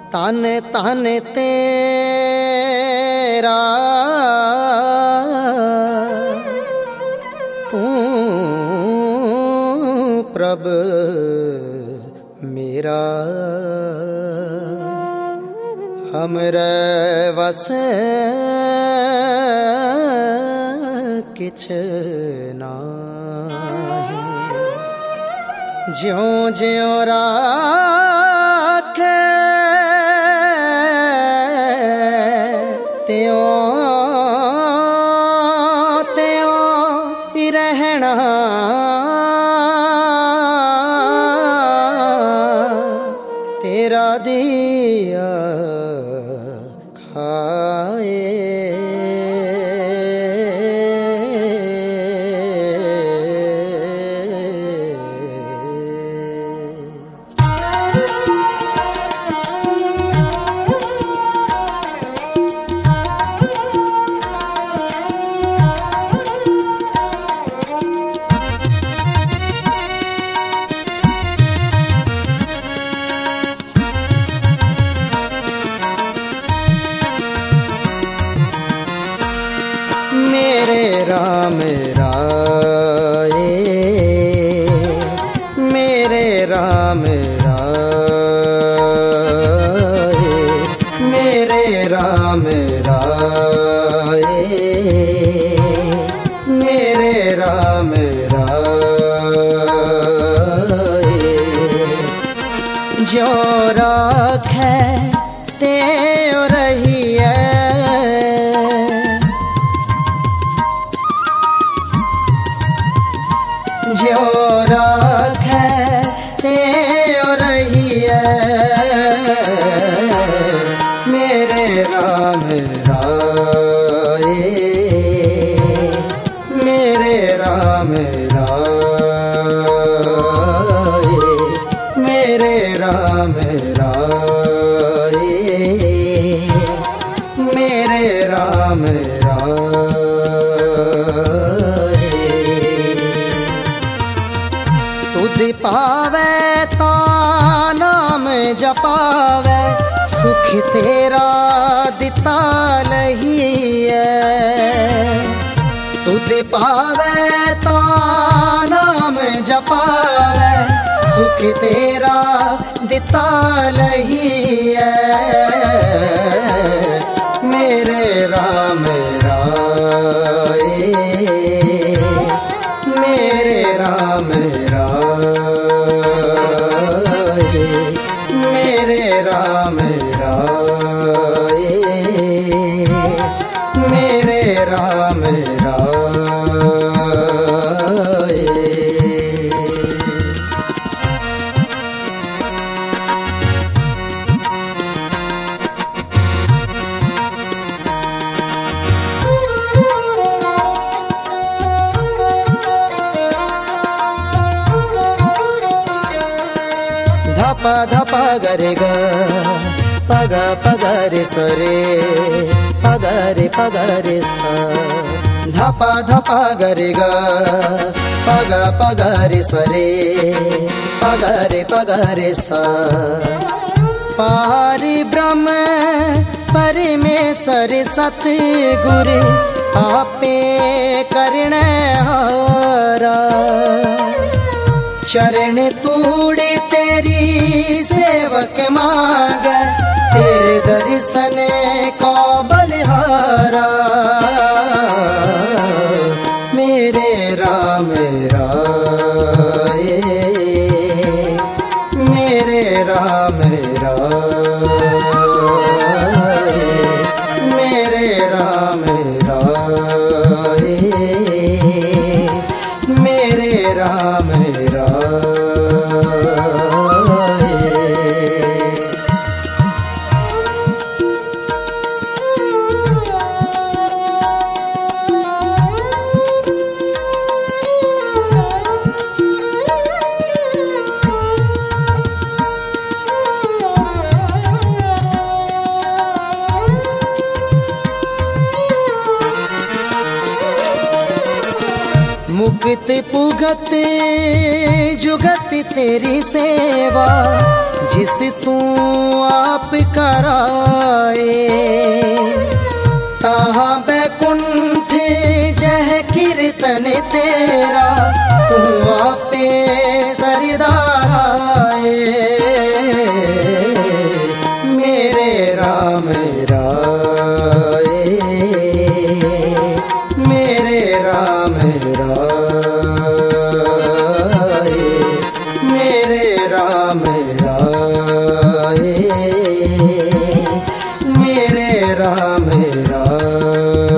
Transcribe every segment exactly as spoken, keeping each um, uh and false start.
तन तन तेरा तू प्रभ मेरा हमरे वस किछ नाहीं ज्यों ज्यों राखे त्यों त्यों ही रहना तेरा दिया खाए मेरे राम राये मेरे राम राये मेरे राम राये मेरे राम राये जो राखे त्यों रहिए जो राखे त्यों रहिए मेरे राम राये मेरे राम राये मेरे राम राये मेरे राम राये तुद पावे ता नाम जपावे सुख तेरा दिता लहिए तुद पावे ता नाम जपावे सुख तेरा दिता लहिए मेरे राम राये मेरे राम राये मेरे राम राये मेरे राम राये धप धप गरे ग पग पग रे सरे पग रे पग रे स धप धप गरे ग पग पग रे सरे पग रे पग रे स पारि ब्रह्म परमेश्वर सतगुरु आपे करने हारा चरण तूड़े तेरी सेवक मांग तेरे दर्शन को बलिहारा मेरे राम राये मेरे राम राये मेरे राम राये मेरे राम मुक्त पुगत जुगत तेरी सेवा जिस तू आप कराए, ताहा बैकुंठ जह कीर्तन तेरा, तू आपे सरदाए। मेरे राम राए, मेरे राम राए, मेरे राम राए, मेरे राम राए।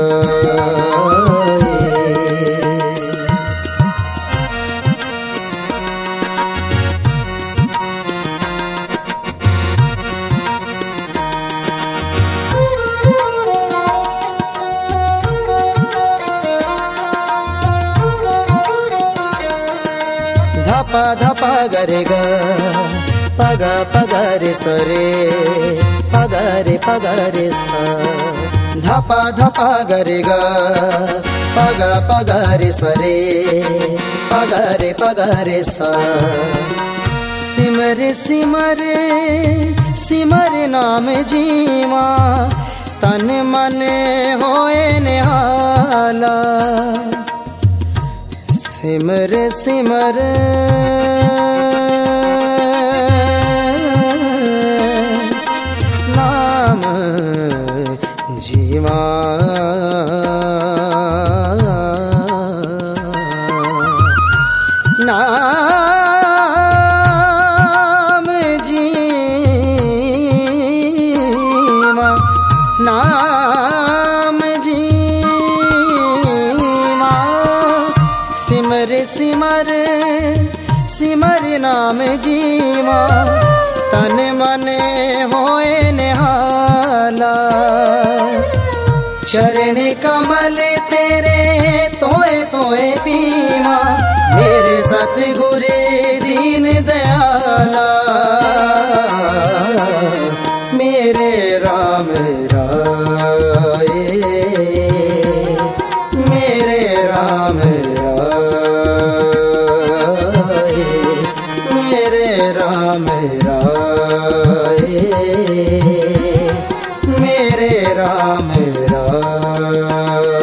धपा धपा गरे ग, पग पग रे स रे, पग रे पग रे स। धपा धपा गरे ग, पग पग रे स रे, पग रे पग रे स। सिमर सिमर सिमर नाम जीवा, तन मन होए निहाला। सिमर सिमर नाम जीवा, नाम जीवा, नाम जीवा। सिमर सिमर सिमर नाम जीवा, तन मन होए निहाला। चरण कमल तेरे तोए तोए पीवा, मेरे सतगुरु दीन दयाला। मेरे राम राए, मेरे राम राए, मेरे राम राए, मेरे राम राए।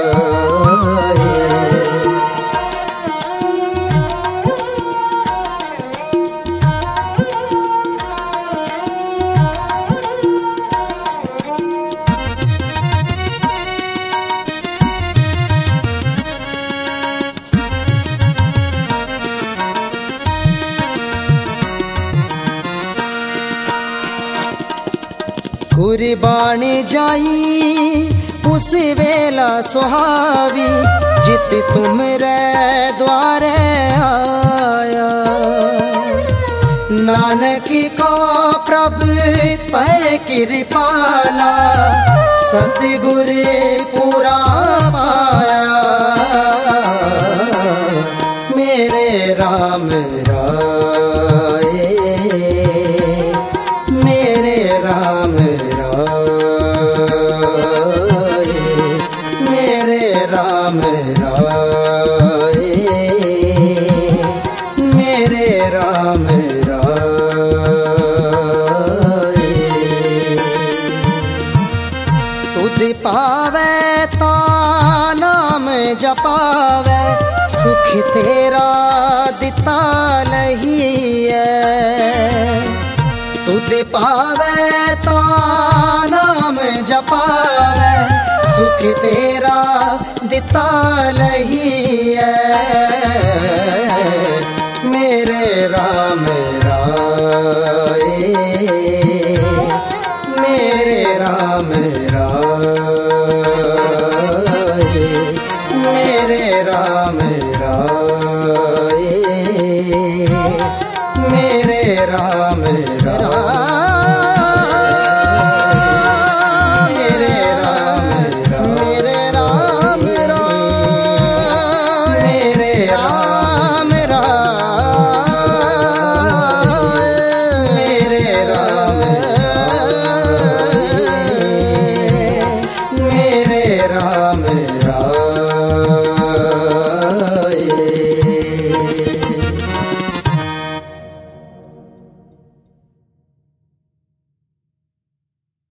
कुर्बानी जाई उस वेला सुहावी, जित तुम रे द्वारे आया। नानक को प्रभु पै कृपाला, सतगुरु पूरा पाया। मेरे राम राए, मेरे राम राए, मेरे राम राए, मेरे राम राए। तुध पावे ता नाम जपावे, सुख तेरा दिता नहीं है। तुध पावे ता नाम जपावे, सुख तेरा दिता नहीं है। मेरे राम राए, मेरे राम राए, मेरे राम राए, मेरे राम राए। राम राम।